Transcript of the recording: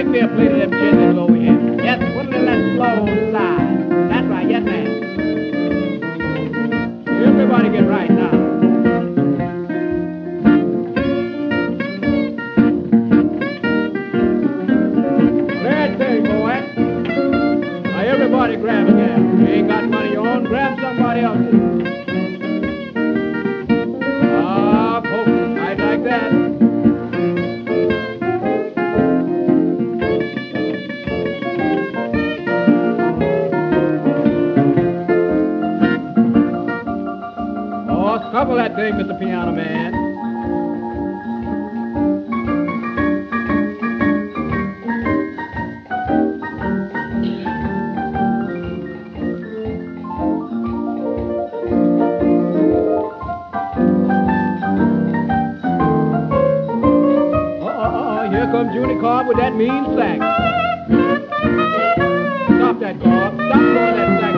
me a plate of them chitlins over here. Yes, put a little of that slow on the side. That's right, yes, ma'am. Everybody get right now. Glad thing, boy. Now everybody grab again. You ain't got money your own, grab somebody else's. Ah, folks, right like that. Couple that thing, Mr. Piano Man. Here comes Junie Cobb with that mean sax. Stop that, Cobb. Stop blowing that sax.